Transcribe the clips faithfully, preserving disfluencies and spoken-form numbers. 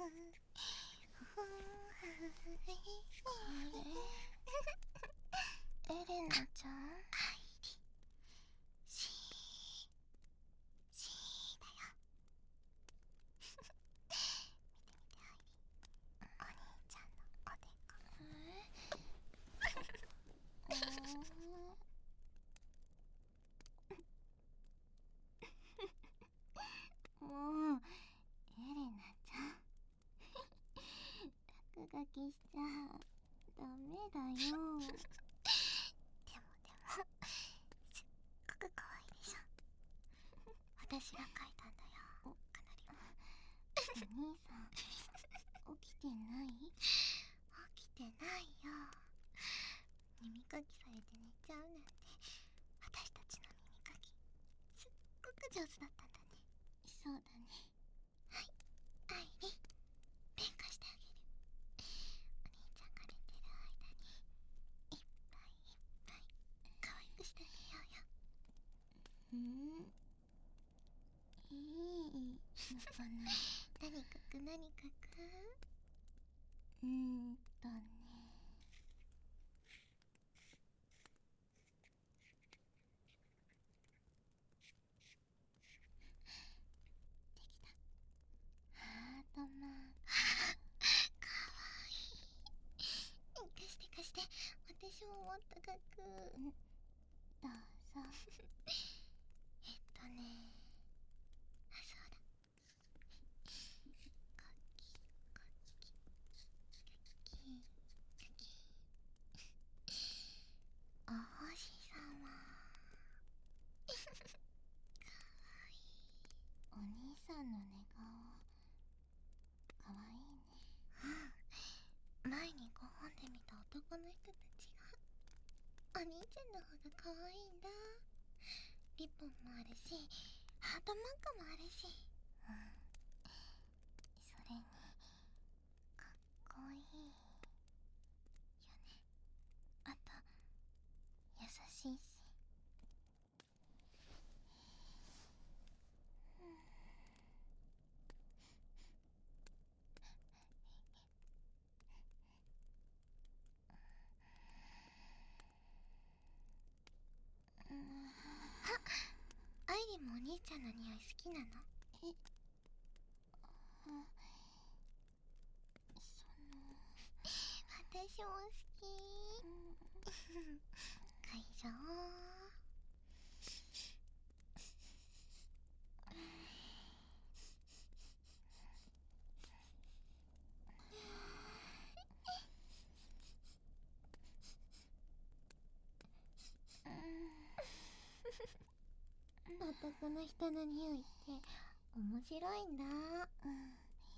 エレナちゃん、 しーしーだよ。見て見て、アイリー、お兄ちゃんのおでこ。もうエレナちゃん、落書きしちゃダメだよ。でもでも、すっごく可愛いでしょ。私が描いたんだよ。かなりも。お兄さん、起きてない？起きてないよ。耳かきされて寝ちゃうなんて、私たちの耳かきすっごく上手だったんだね。そうだね。はい、アイリ、弁化してあげる。お兄ちゃんが寝てる間にいっぱいいっぱい可愛くしてあげようよ。うん、いいのかな。何かく何かく。うーんとね、できた。ハートマーク。かわいい。貸して貸して、私ももっと描く。どうぞ。えっとね、あ、そうだ。かきかきかきかき。お星様。かわいい。お兄さんの寝顔かわいいね。うん、前にごほんで見た男の人たちが、お兄ちゃんの方がかわいいんだ。リボンもあるし、ハートマークもあるし、うん、それにかっこいいよね。あと優しいし。うん、あ、アイリもお兄ちゃんの匂い好きなの？え、あ、その、私も好き。会場。男の人の匂いって面白いんだ。うん、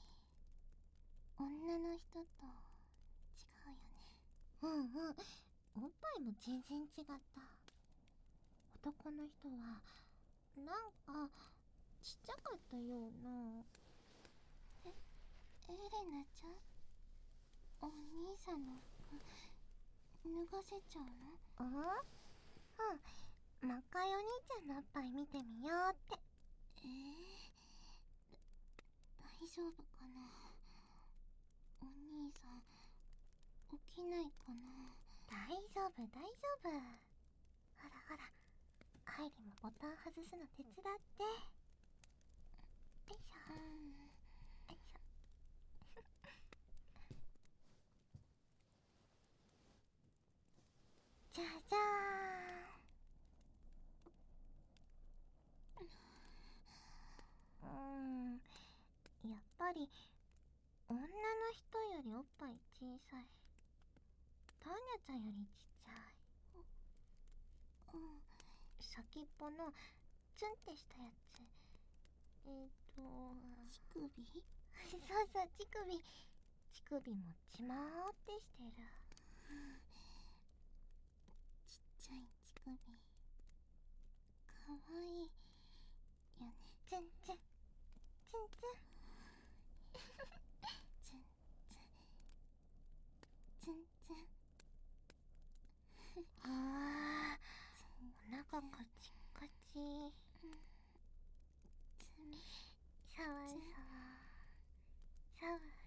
女の人と違うよね。うんうん、おっぱいも全然違った。男の人はなんかちっちゃかったような。え、エレナちゃん、お兄さんの服脱がせちゃうの？ああ、うん、もう一回お兄ちゃんのおっぱい見てみようって。えー、大丈夫かな。お兄さん起きないかな。大丈夫大丈夫。ほらほら、アイリもボタン外すの手伝って。よいしょ、よいしょ。じゃじゃーん。うーん、やっぱり女の人よりおっぱい小さい。ターニャちゃんよりちっちゃい。うん、先っぽのツンってしたやつ。えーと、乳首。そうそう、乳首。乳首もちまーってしてる。ちっちゃい乳首かわいいよね。ツンツンツンツンツンツンツンツン。あー、お腹カチカチ。さわさわさわ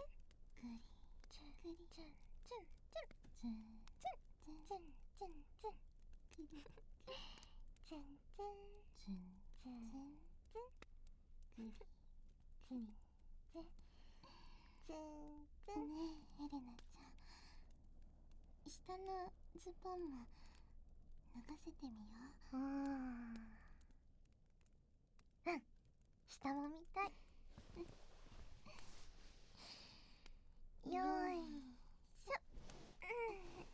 ぐりぐりちゅんちゅんちゅんちゅんちゅんちゅんちゅんちゅんちゅんぐりちゅんちゅんちゅんちゅんちゅんぐりぐりちゅんちゅんちゅん。ねえエレナちゃん、下のズボンも脱がせてみよう。うん、下も見たい。よーいしょ。うんうん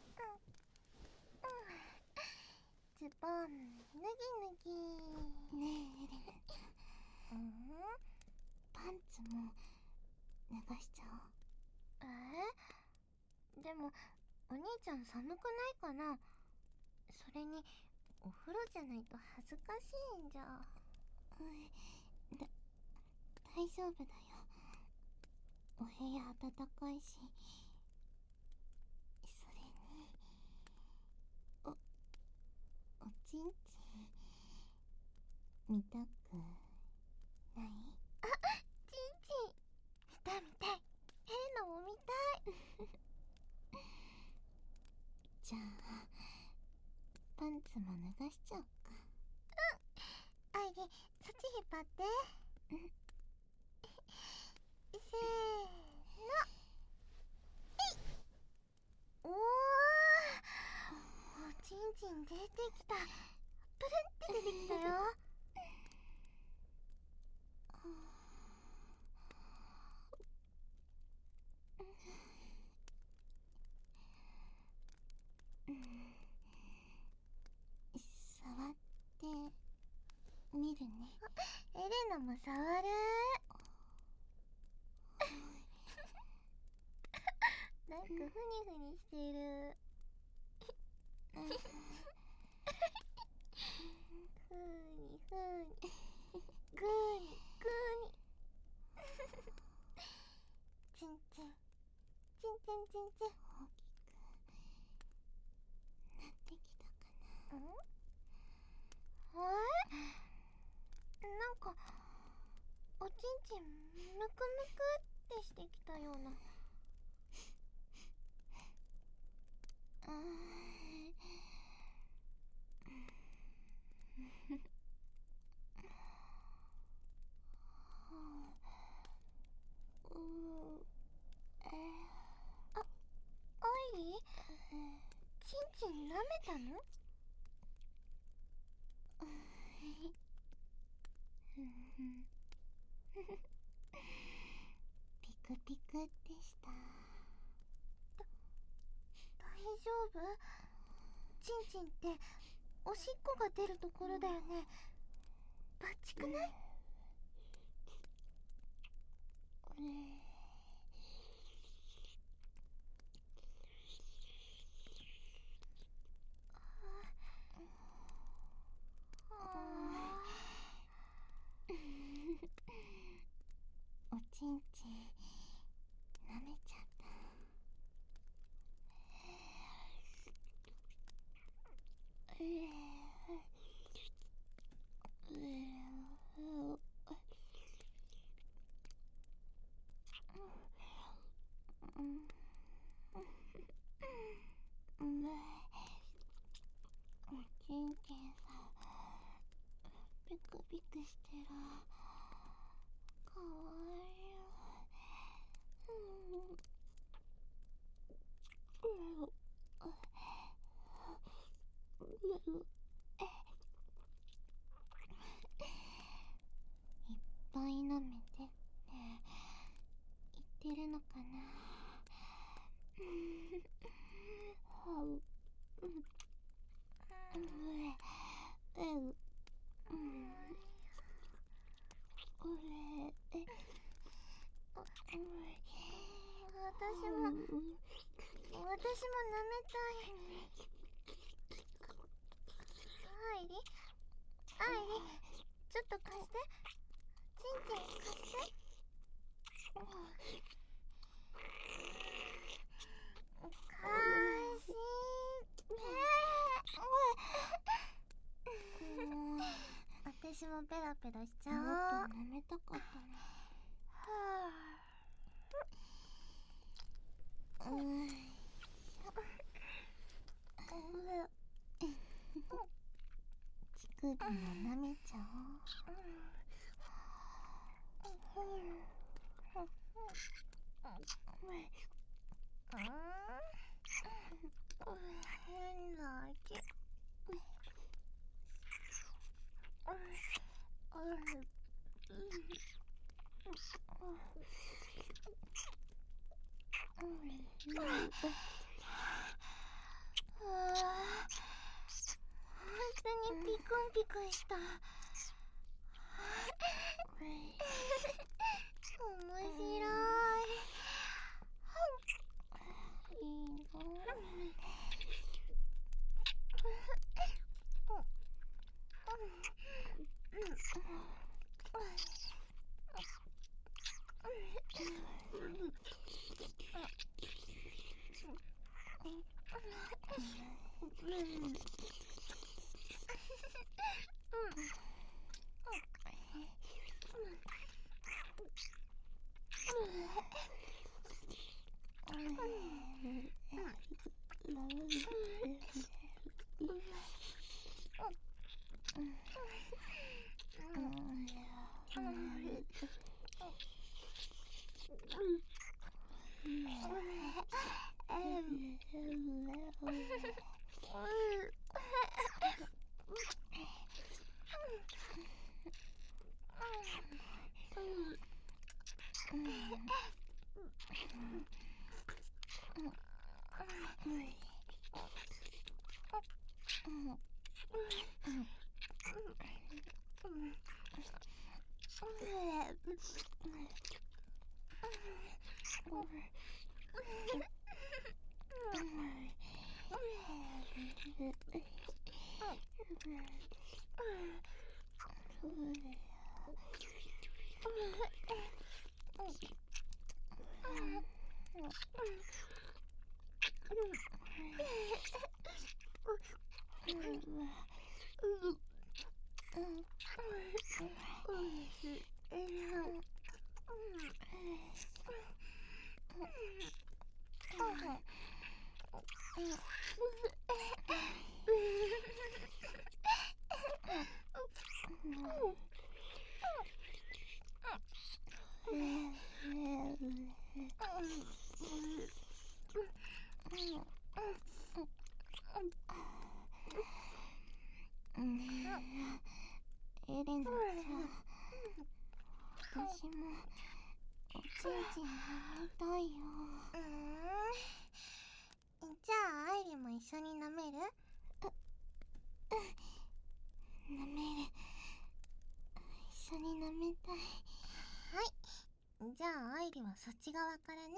うん。ズボン脱ぎ脱ぎ。ねえエレナちゃん、うん、パンツも脱がしちゃおう。えー、でもお兄ちゃん寒くないかな。それにお風呂じゃないと恥ずかしいんじゃ。うん、だ大丈夫だよ。お部屋暖かいし、それにおおちんちん見たくない？あ、ちんちん見たい見たい。エレナも見たい。じゃあパンツも脱がしちゃおうか。うん、アイリそっち引っ張って。うん、せーの、えい。おー、おちんちん出てきた。プルンって出てきたよ。触ってみるね。エレナも触る。なんかふにふにしてる。ふーにふーにぐーにぐーに。ちんちんちんちんちんちん。大きくなってきたかな。ん？えー、なんかおちんちんむくむくってしてきたような。あーうーえー、あ、アイリー、ちんちん舐めたの？ピクピクでした。だ大丈丈夫？チンチンっておしっこが出るところだよね。バッチくない？おちんちん舐めちゃった。おちんちんさ、ピクピクしてる。かわいい。いっぱい舐めてって言ってるのかな。私も、私も舐めたい。愛理、愛理、ちょっと貸して。ちんちん貸して。貸して。私もペラペラしちゃおう。もっと舐めたかったな。はぁ。うん。乳首も舐めちゃおう。変な味。本当にピクンピクンした。面白い。いいの。エレナちゃん、私もおちんちん舐めたいよ。うん、いじゃあアイリも一緒に舐める？う、うん、舐める。一緒に舐めたい。はい、じゃあアイリはそっち側からね。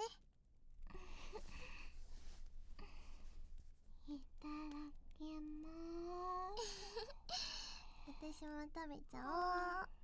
いただきまーす。私も食べちゃおう。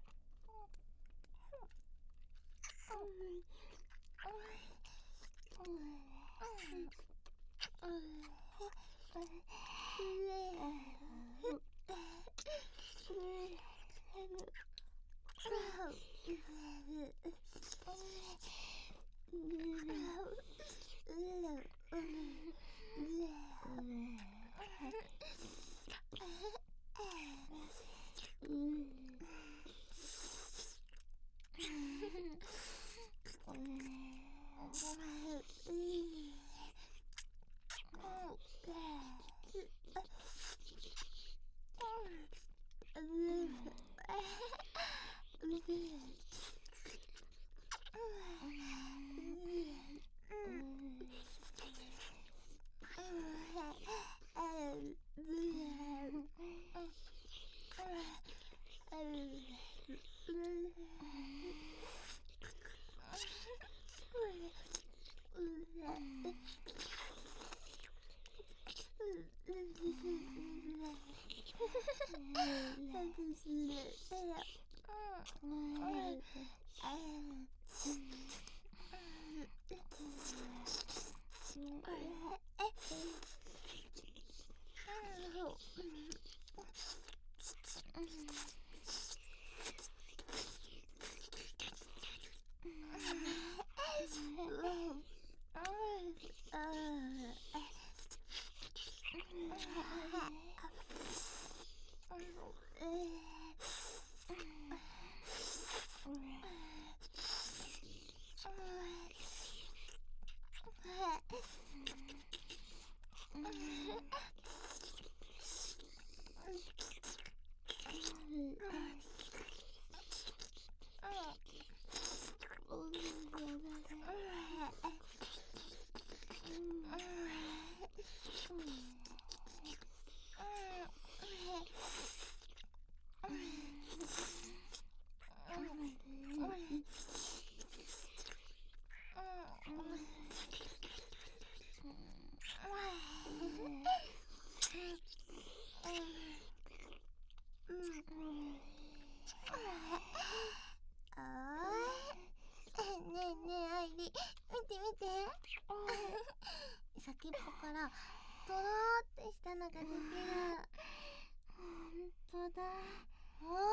先っぽからとろーってしたのが出てる。ほんとだ。おー、とろーん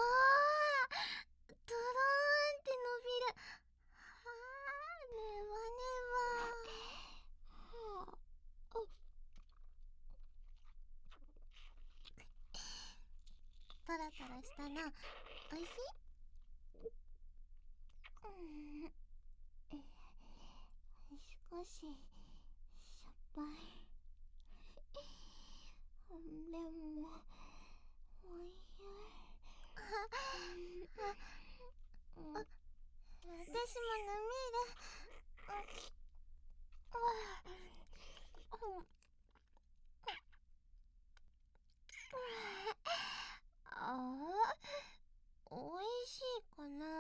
って伸びる。はー、ねばねば。はあ、トラトラしたな。おいしい？うん、少ししょっぱい。でもおいしい。あ、私も舐める。ああ、おいしいかな。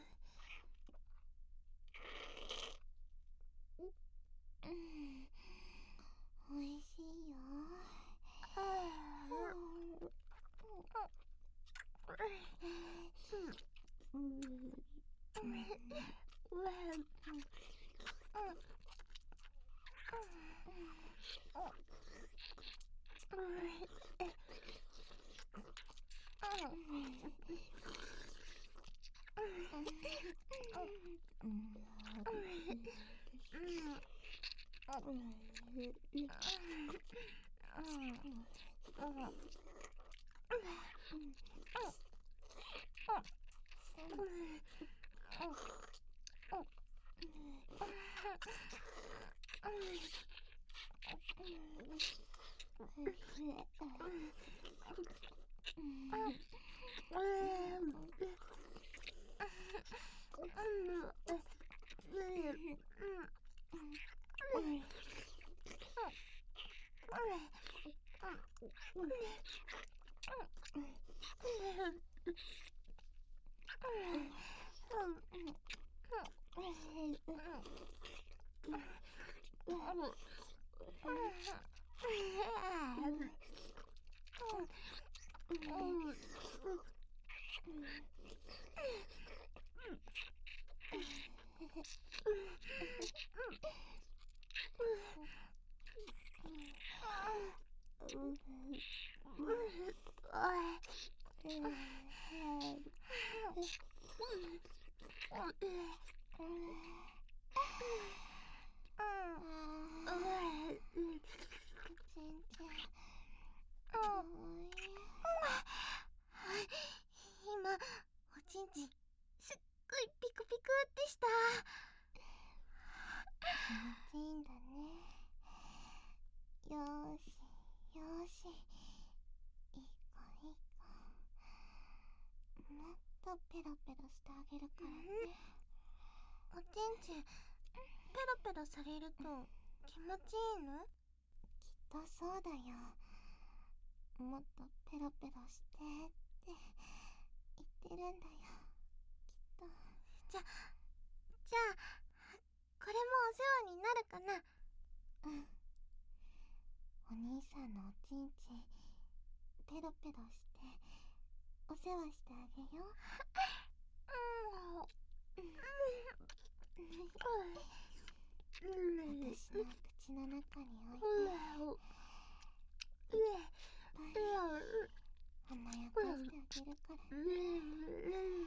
うん、おいしいよ。ああ、うん、 今おちんちすっごいピクピクってした。気持ちいいんだね。よーしよーし、いい子いい子、もっとペロペロしてあげるからね。おちんちペロペロされると気持ちいいの？きっとそうだよ。もっとペロペロしてって言ってるんだよ、きっと。じゃ、じゃあこれもお世話になるかな？うん。お兄さんのおちんちペロペロしてお世話してあげよう。私の口の中に置いていっぱい甘やかしてあげるからね。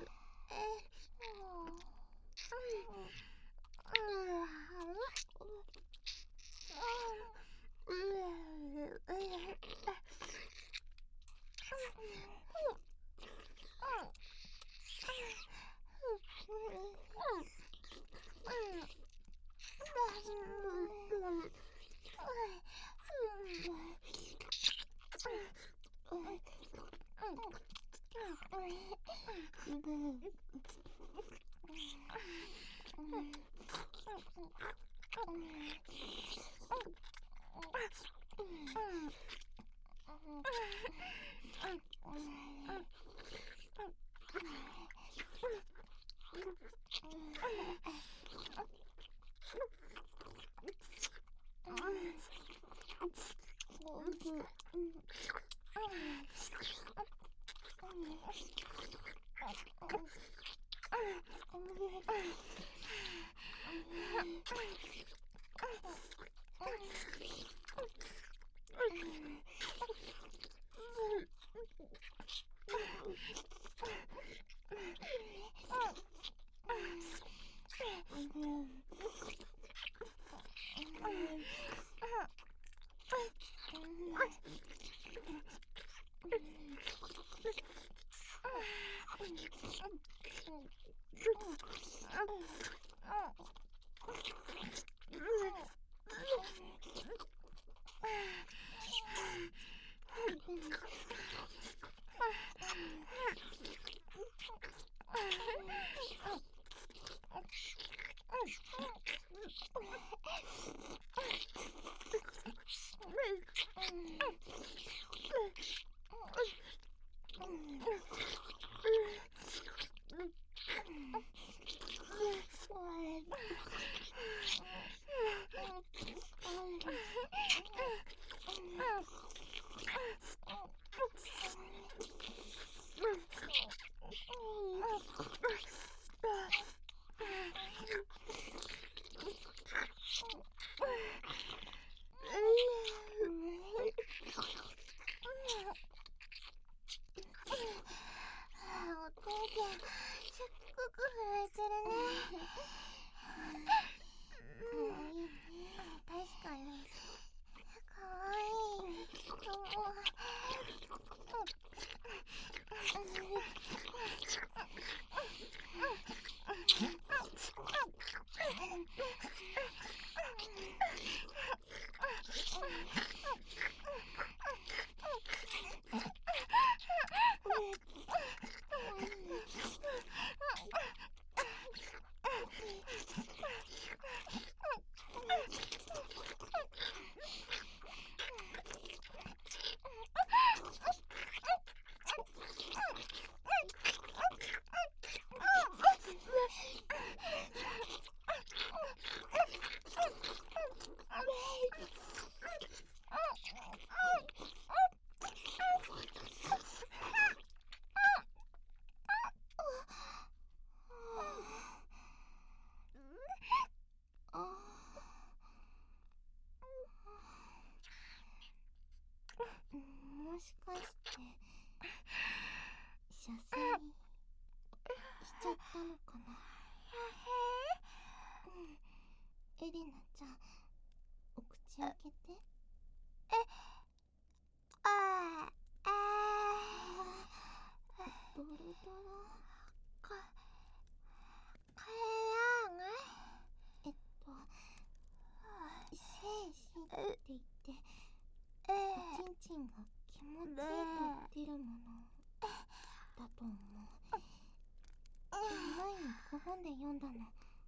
と本で読んだの。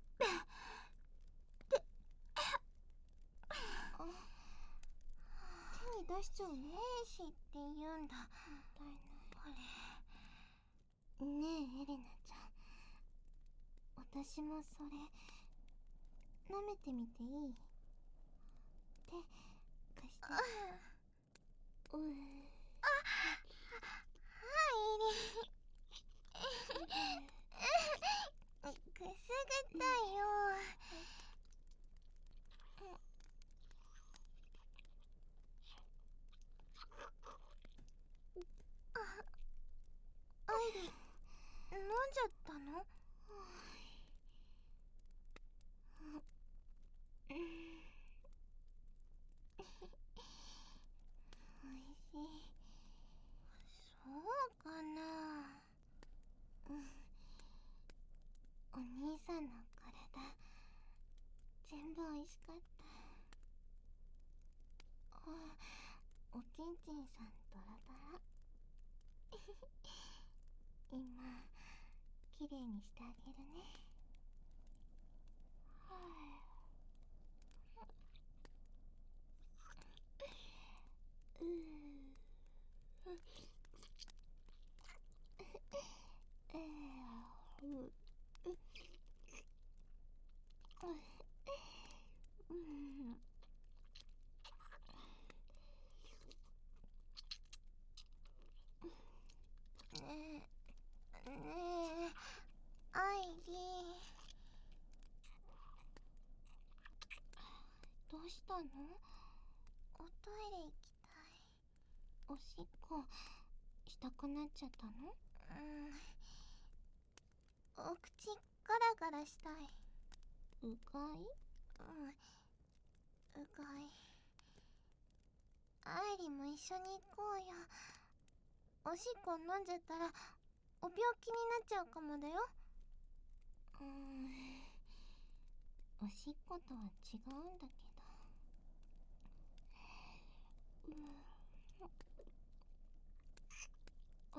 手に出しちゃうね。兵士って言うんだ。もったいない。これねえエレナちゃん、私もそれ舐めてみていい？手貸して。ううあはいりくすぐったよ。アイリ、飲んじゃったの？おいしい。そうかな。お兄さんの体全部おいしかった。おちんちんさんドラドラ。今きれいにしてあげるね。はあ、うーえーううんねえねえアイリー、どうしたの？おトイレ行きたい。おしっこしたくなっちゃったの？うん、お口ガラガラしたい。うがい？うん、うがい。アイリも一緒に行こうよ。おしっこ飲んじゃったらお病気になっちゃうかもだよ。うーん、おしっことは違うんだけど。うん、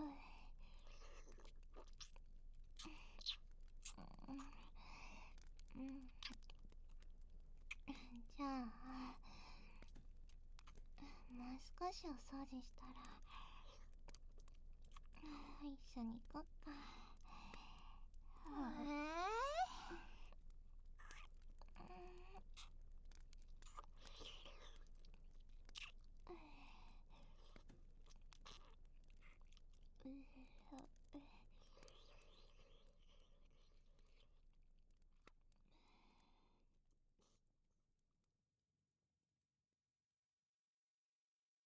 うんうん、じゃあもう少しお掃除したら一緒に行こっか。はあ、